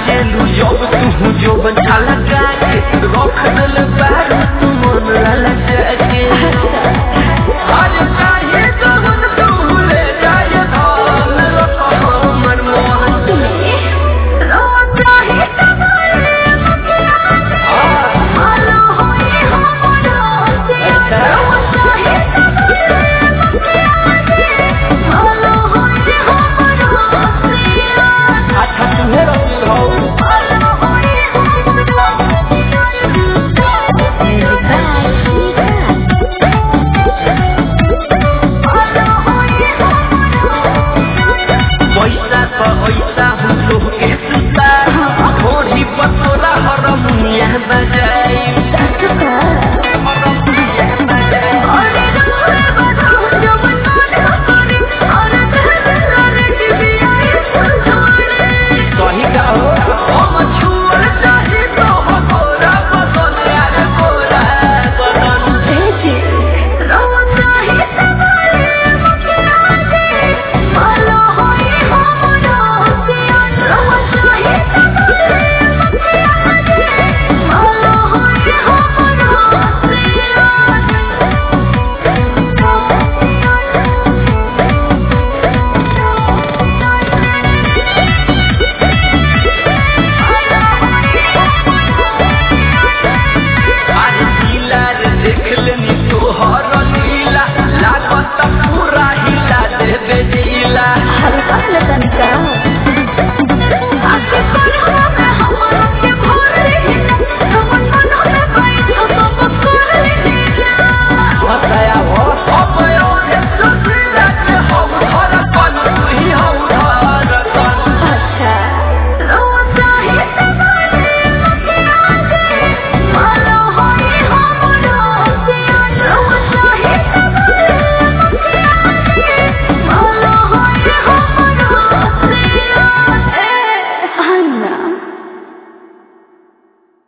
लागेलू जब तू जो बचा लगा के रख दिल बारू तू मन लगा के आज चाहे जवन तू ले जाए धान रखो हमर मोहन रोज चाहे तुम्हारे मालो होए हमरो से रोज चाहे मालो होए हमरो से अच्छा तुम्हें रखियो पैसा हम लोग के सुता थोड़ी पतोरा हरमुनिया बजाई हरमुनिया बजाई अरे रोए बताओ जब ना करे और तेरे की भी आई सुनोड़े सही कहो हम छुअल चाहे तो गोरा बदन यार गोरा बदन रोज चाहे तुम्हारे मालो होए हमरो से रोज चाहे मालो होए हमरो आज लीला रे देख लेनी तोहर लीला लागत पूरा हिला देबे जिला हल्का लतन का